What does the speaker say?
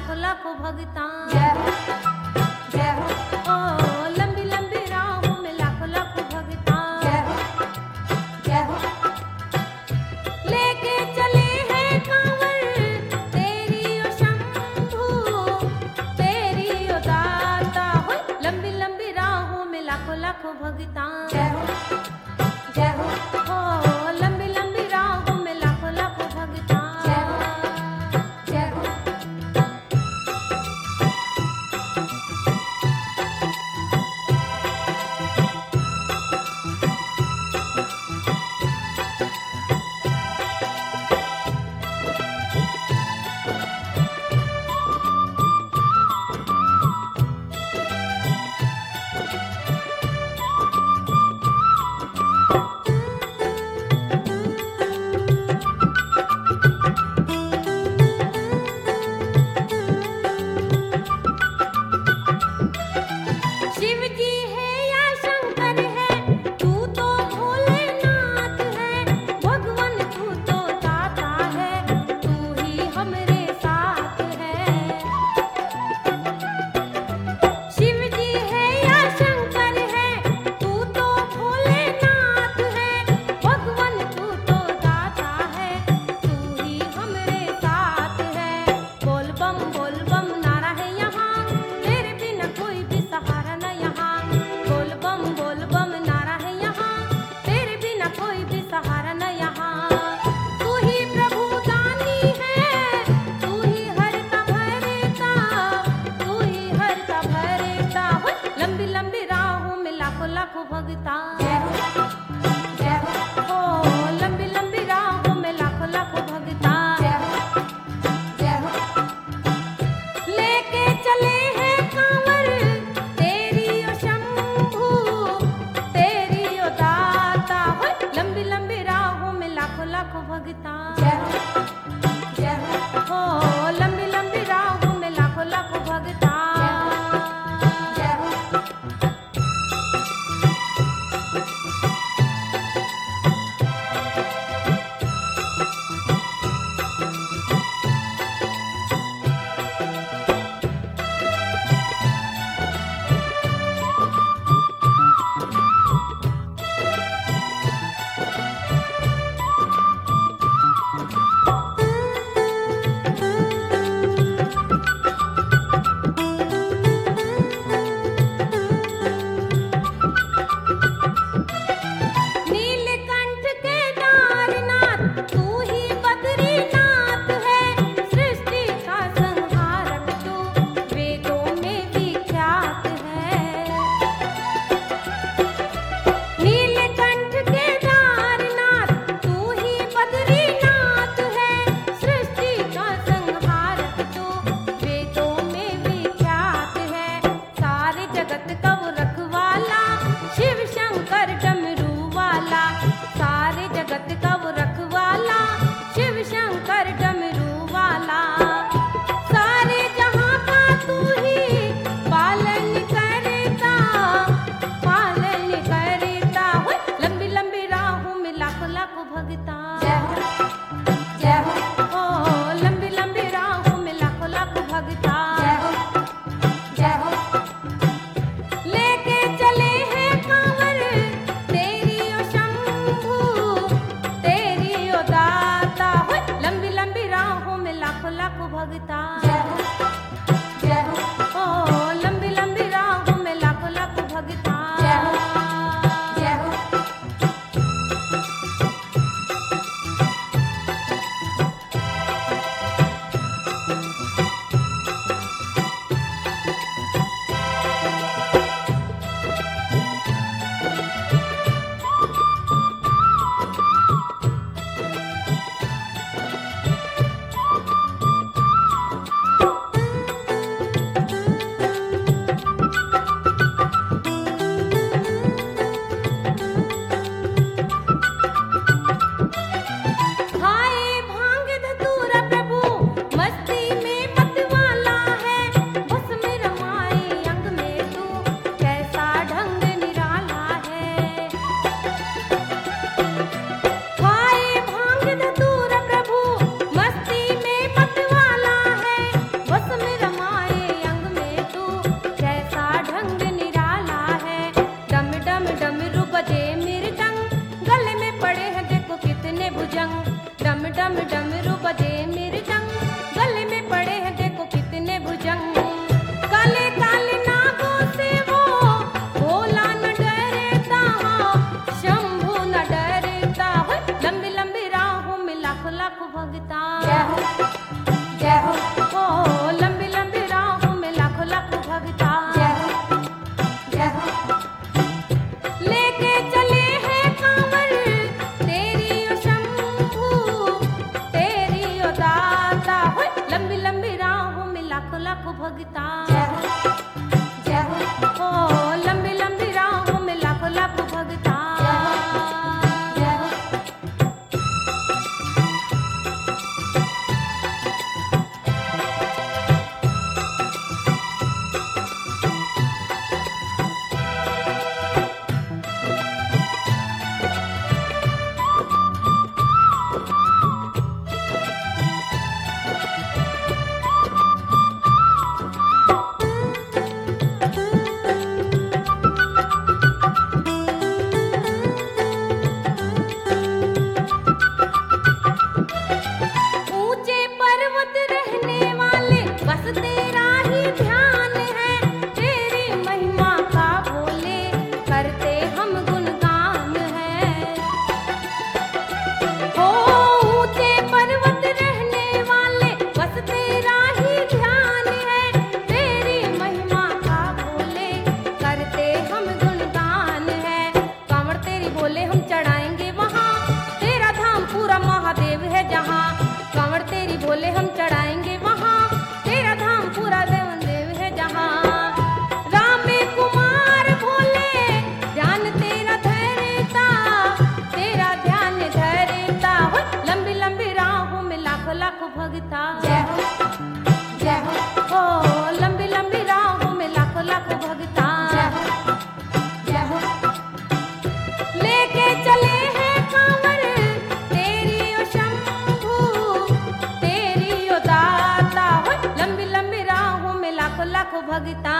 लाखों लाखों भगता। जय हो जय हो ओ लंबी लंबी राहों में लाखों लाखों भगता। जय हो जय हो लेके चले हैं कांवर तेरी ओ शंभू, तेरी ओ दाता। हो लंबी लंबी राहों में लाखों लाखों भगता। जय हो जय हो ओ लंबी लंबी राहों में लाखों लाखों भगता। जय हो जय हो शिव जी है या शंकर है, तू तो भोलेनाथ है। भगवान तू तो दाता है, तू ही हमरे साथ है। शिव जी है या शंकर है, तू तो भोलेनाथ है। भगवान तू तो दाता है, तू ही हमरे साथ है। बोल बम नारा है यहाँ, तेरे बिना कोई भी सहारा न यहाँ। बोल बम नारा है यहाँ, तेरे बिना कोई भी सहारा न यहाँ। तू ही प्रभु दानी है, तू ही हरता भरता, तू ही हरता भरता। हो लंबी लंबी राहों में लाखों लाखों भगता। जय हो जय हो ओ लंबी लंबी राहों में लाखों लाखों भगता। जय हो जय हो लाख लाख भगता। जय हो जय हो ओ लंबी लंबी राहों में लाख लाख भगता। जय हो ऊंचे पर्वत रहने वाले बस तेरा ही ध्यान है। तेरी महिमा का बोले करते हम गुणगान है। ओ ऊंचे पर्वत रहने वाले बस तेरा ही ध्यान है। तेरी महिमा का बोले करते हम गुणगान है। कांवड़ तेरी बोले हम चढ़ाएंगे वहाँ, तेरा धाम पूरा महादेव है जहाँ। कांवड़ तेरी बोले हम चढ़ाएंगे वहाँ, तेरा धाम पूरा देव है जहाँ। राम कुमार भोले ध्यान तेरा धरता, तेरा ध्यान धरता। हो लंबी लंबी राहों में लाख लाख भगता। जय हो ओ लंबी लंबी राहों में लाख लाख भगता। जय हो लेके चले हैं कांवर तेरी ओ शंभू, तेरी ओ दाता। हो लंबी लंबी राहों में लाख लाख भगता।